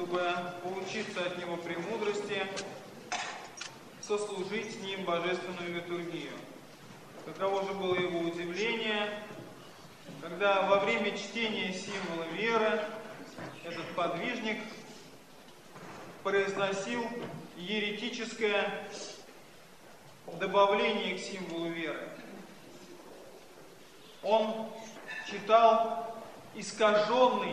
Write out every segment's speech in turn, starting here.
чтобы поучиться от него премудрости, сослужить с ним божественную литургию. Каково же было его удивление, когда во время чтения символа веры этот подвижник произносил еретическое добавление к символу веры. Он читал искаженный,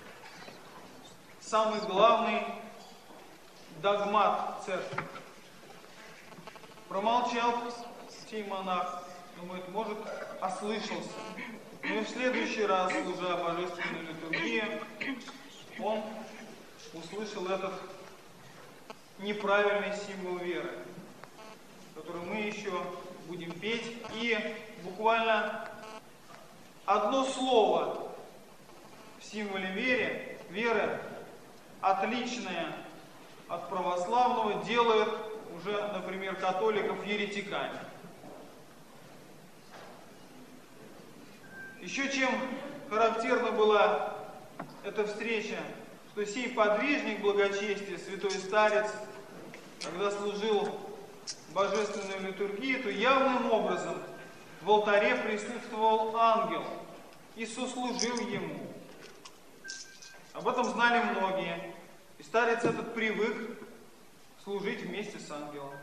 самый главный догмат церкви. Промолчал сей монах, думает, может, ослышался. Но и в следующий раз, служа божественной литургии, он услышал этот неправильный символ веры, который мы еще будем петь. И буквально одно слово в символе веры, отличное от православного, делает уже, например, католиков еретиками. Еще чем характерна была эта встреча, что сей подвижник благочестия, святой старец, когда служил божественную литургию, то явным образом в алтаре присутствовал ангел и сослужил ему. Об этом знали многие, и старец этот привык служить вместе с ангелом.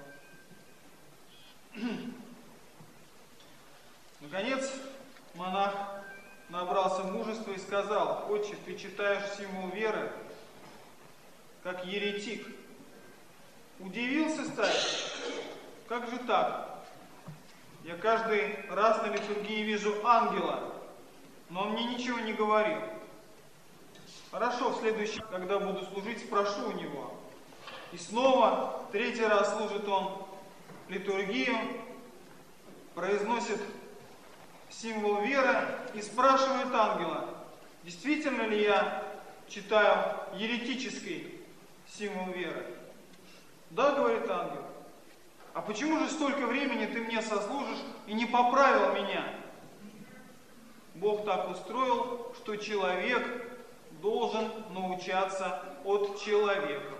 Наконец, монах набрался мужества и сказал: «Отче, ты читаешь символ веры, как еретик». Удивился старец: «Как же так? Я каждый раз на литургии вижу ангела, но он мне ничего не говорил. Хорошо, в следующий, когда буду служить, спрошу у него». И снова, третий раз служит он литургию, произносит символ веры и спрашивает ангела: действительно ли я читаю еретический символ веры? Да, говорит ангел. А почему же столько времени ты мне сослужишь и не поправил меня? Бог так устроил, что человек должен научаться от человека.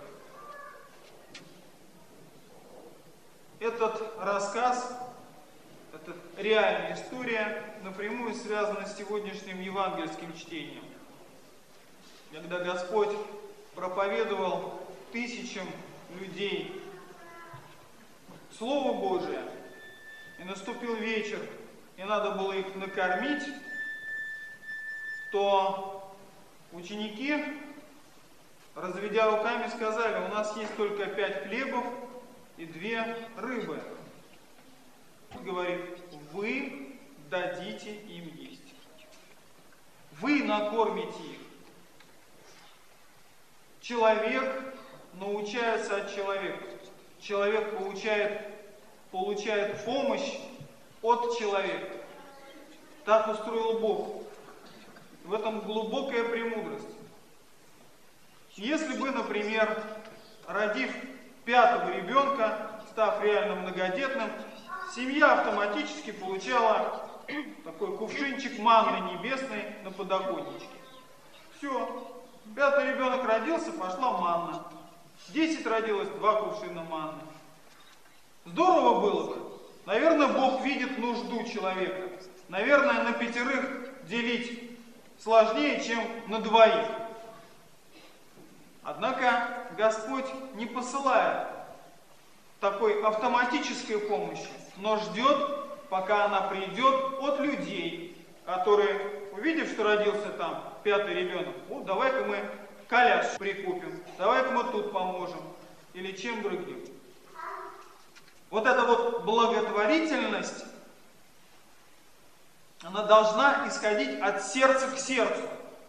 Этот рассказ, эта реальная история напрямую связана с сегодняшним евангельским чтением. Когда Господь проповедовал тысячам людей Слово Божие, и наступил вечер, и надо было их накормить, то ученики, разведя руками, сказали: у нас есть только 5 хлебов и 2 рыбы. Говорит: вы дадите им есть. Вы накормите их. Человек научается от человека. Человек получает помощь от человека. Так устроил Бог. В этом глубокая премудрость. Если бы, например, родив 5-го ребенка, став реально многодетным, семья автоматически получала такой кувшинчик манны небесной на подоконничке. Все. 5-й ребенок родился, пошла манна. 10 родилось, 2 кувшина манны. Здорово было бы. Наверное, Бог видит нужду человека. Наверное, на 5 делить сложнее, чем на 2. Однако Господь не посылает такой автоматической помощи, но ждет, пока она придет от людей, которые, увидев, что родился там 5-й ребенок, вот давай-ка мы коляску прикупим, давай-ка мы тут поможем, или чем другим. Вот эта вот благотворительность, она должна исходить от сердца к сердцу.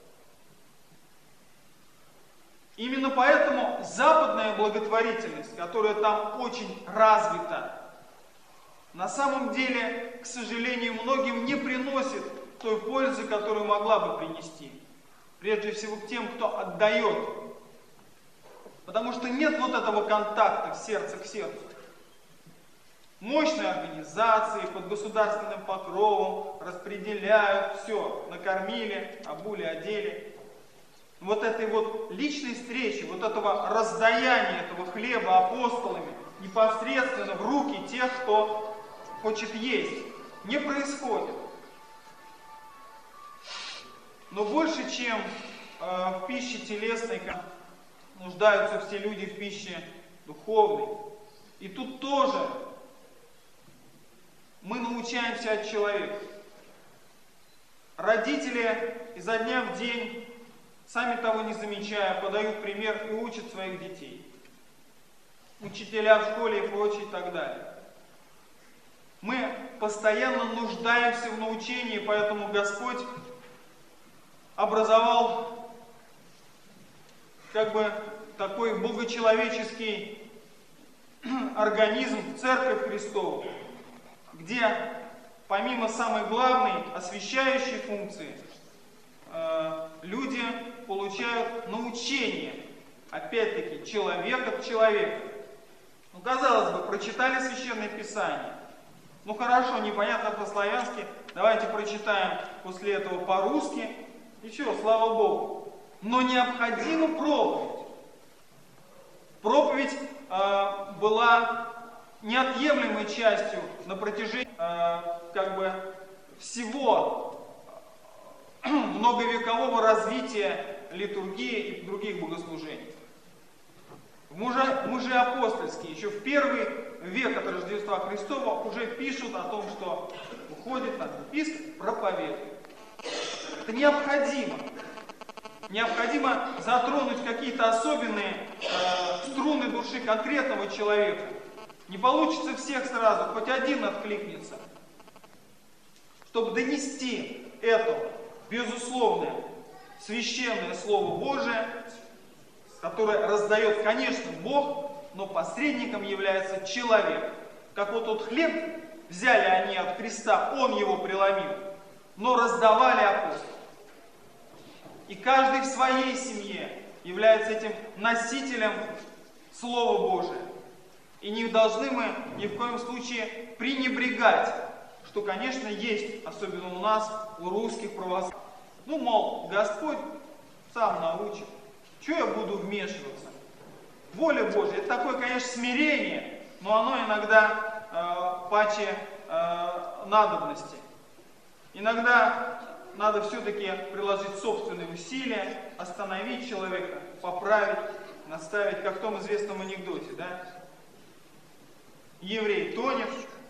Именно поэтому западная благотворительность, которая там очень развита, на самом деле, к сожалению, многим не приносит той пользы, которую могла бы принести. Прежде всего к тем, кто отдает. Потому что нет вот этого контакта сердца к сердцу. Мощные организации под государственным покровом распределяют все, накормили, обули, одели. вот этой вот личной встречи, вот этого раздаяния этого хлеба апостолами непосредственно в руки тех, кто хочет есть, не происходит. Но больше, чем в пище телесной, нуждаются все люди в пище духовной. И тут тоже мы научаемся от человека. Родители изо дня в день, сами того не замечая, подают пример и учат своих детей. Учителя в школе и прочее и так далее. Мы постоянно нуждаемся в научении, поэтому Господь образовал как бы такой богочеловеческий организм, Церковь Христову, где помимо самой главной освящающей функции, люди получают научение, опять-таки, человек от человека. Ну, казалось бы, прочитали Священное Писание. Ну хорошо, непонятно по-славянски, давайте прочитаем после этого по-русски. И что, слава Богу. Но необходима проповедь. Проповедь была неотъемлемой частью на протяжении как бы всего многовекового развития литургии и других богослужений. Мужи апостольские еще в первый век от Рождества Христова уже пишут о том, что уходит на епископ, проповедует. Это необходимо. Необходимо затронуть какие-то особенные струны души конкретного человека. Не получится всех сразу, хоть один откликнется. Чтобы донести это безусловное священное Слово Божие, которое раздает, конечно, Бог, но посредником является человек. Как вот тот хлеб взяли они от Христа, Он его преломил, но раздавали апостолы. И каждый в своей семье является этим носителем Слова Божия. И не должны мы ни в коем случае пренебрегать, что, конечно, есть, особенно у нас, у русских православных. Ну, мол, Господь сам научит. Чего я буду вмешиваться? Воля Божья, это такое, конечно, смирение, но оно иногда паче надобности. Иногда надо все-таки приложить собственные усилия, остановить человека, поправить, наставить, как в том известном анекдоте, да? Еврей тонет,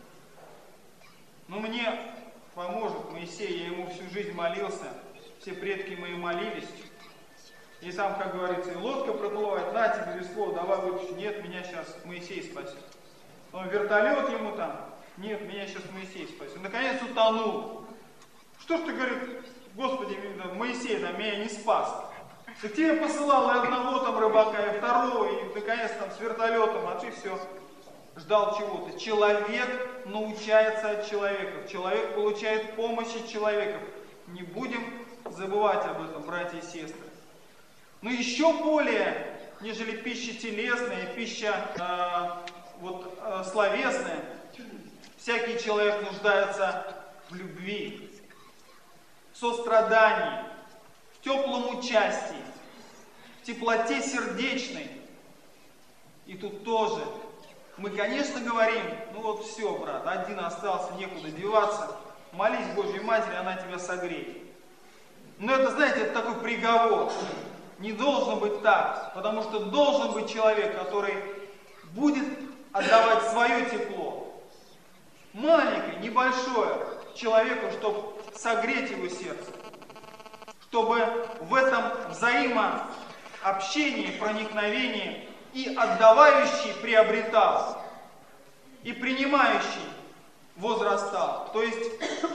но мне поможет Моисей, я ему всю жизнь молился, все предки мои молились. И сам, как говорится, и лодка проплывает, на тебе весло, давай вытащи. Нет, меня сейчас Моисей спасет. Но вертолет ему там, нет, меня сейчас Моисей спасет. Наконец утонул. Что ж ты, говорит, Господи, Моисей там меня не спас. Так тебе посылал и одного там рыбака, и второго, и наконец там с вертолетом, а ты все ждал чего-то. Человек научается от человека, человек получает помощь от человека. Не будем забывать об этом, братья и сестры. Но еще более, нежели пища телесная, пища словесная, всякий человек нуждается в любви, в сострадании, в теплом участии, в теплоте сердечной. И тут тоже мы, конечно, говорим, ну вот все, брат, один остался, некуда деваться, молись Божьей Матери, она тебя согреет. Но это, знаете, это такой приговор. Не должно быть так, потому что должен быть человек, который будет отдавать свое тепло, маленькое, небольшое, человеку, чтобы согреть его сердце, чтобы в этом взаимообщении, проникновении и отдавающий приобретал, и принимающий возрастал. То есть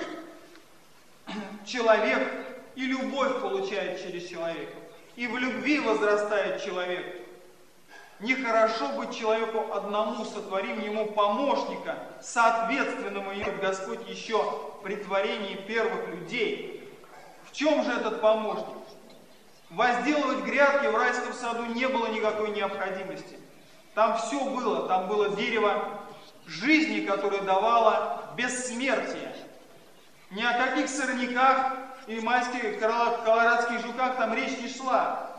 человек и любовь получает через человека. И в любви возрастает человек. Нехорошо быть человеку одному, сотворим ему помощника, соответственному ему Господь еще при творении первых людей. В чем же этот помощник? Возделывать грядки в райском саду не было никакой необходимости. Там все было, там было дерево жизни, которое давало бессмертие. Ни о каких сорняках и майских колорадских жуках там речь не шла.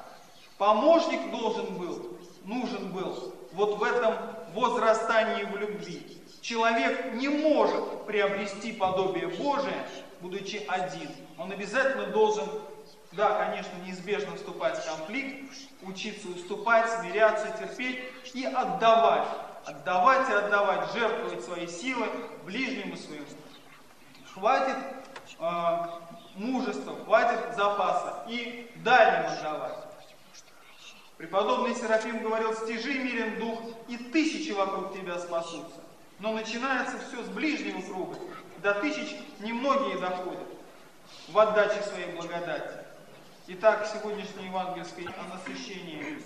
Помощник нужен был вот в этом возрастании в любви. Человек не может приобрести подобие Божие, будучи один. Он обязательно должен, да, конечно, неизбежно вступать в конфликт, учиться уступать, смиряться, терпеть и отдавать. Отдавать и отдавать, жертвовать свои силы ближнему своему. Хватит мужества, хватит запаса и дальним отдавать. Преподобный Серафим говорил: стяжи мирен дух, и тысячи вокруг тебя спасутся. Но начинается все с ближнего круга. До тысяч немногие доходят в отдаче своей благодати. Итак, сегодняшнее евангельское о насыщении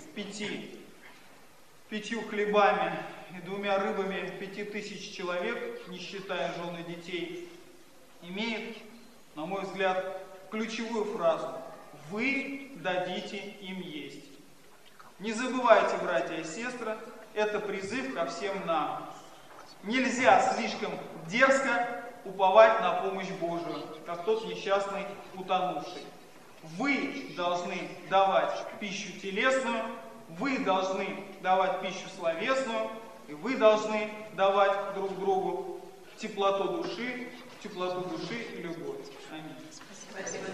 пятью хлебами и 2 рыбами 5000 человек, не считая жен и детей, имеет, на мой взгляд, ключевую фразу: вы дадите им есть. Не забывайте, братья и сестры, это призыв ко всем нам. Нельзя слишком дерзко уповать на помощь Божию, как тот несчастный утонувший. Вы должны давать пищу телесную, вы должны давать пищу словесную, и вы должны давать друг другу теплоту души и любовь. Аминь. Спасибо.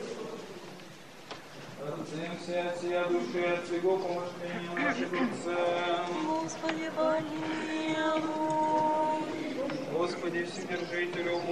Родимся от сия души, от всего помышления наших отцам. Господи, помилуй. Господи, Вседержителю,